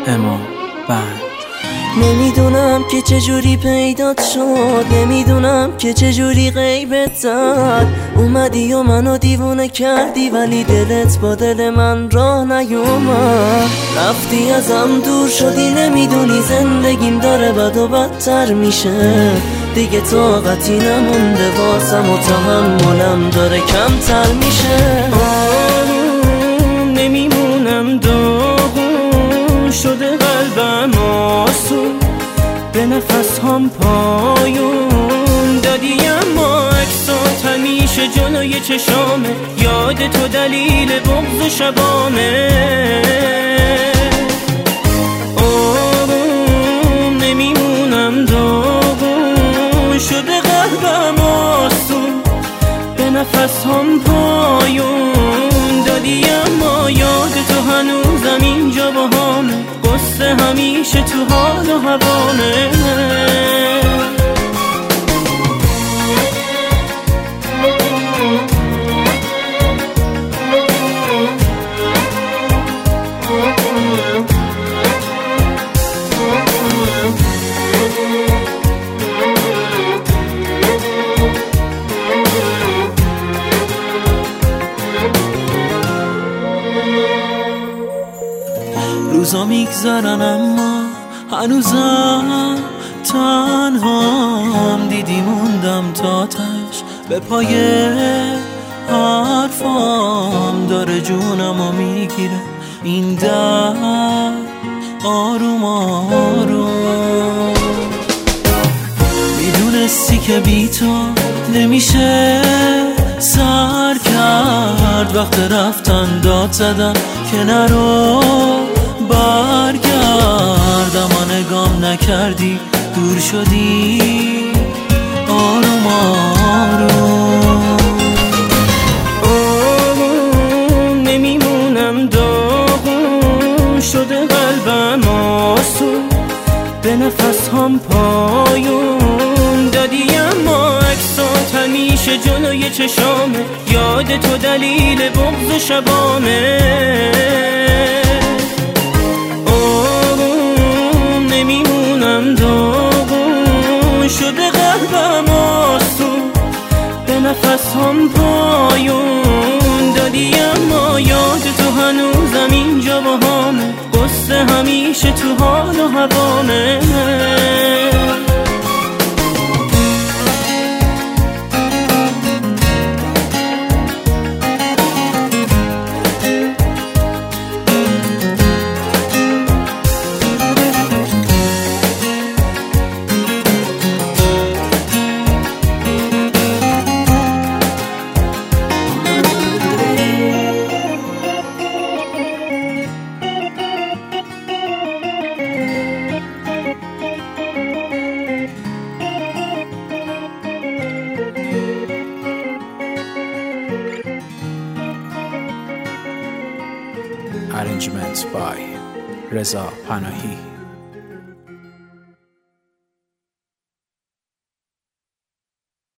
امام بند. نمیدونم که چجوری پیدات شد، نمیدونم که چجوری غیبت زد. اومدی و منو دیوونه کردی ولی دلت با دل من راه نیومد. رفتی ازم دور شدی، نمیدونی زندگیم داره بد و بدتر میشه. دیگه طاقتی نمونده واسم و تحملم داره کمتر میشه. نمیمونم داغون شده قلبم آسون، به نفس هم پایون دادی اما عکسات همیشه جلوی چشامه. یاد تو دلیل بغض و شبامه. آروم نمیمونم داغون شده قلبم آسون، به نفس هم پایون دادی اما یاد تو هنوزم اینجا با همه. قصه همیشه تو حال و هوامه. روزا میگذرن اما هنوزم تنهام. دیدی موندم تا تش به پای حرفام. داره جونمو میگیره این در آروم آروم. میدونستی که بی تو نمیشه سر کرد. وقت رفتن داد زدم که نرو برگرد. اما نگام نکردی دور شدی آروم آروم. آروم نمیمونم داغون شده قلبم آسون، به نفس هم پایون دادی اما عکسات همیشه جلوی چشامه. یاد تو دلیل بغض و شبامه. نمیمونم داغون شده قلبم آسون، به نفس هم پایون دادی اما یاد تو هنوزم اینجا با همه. قصه همیشه تو حال و هوامه. Arrangements by Reza Panahi.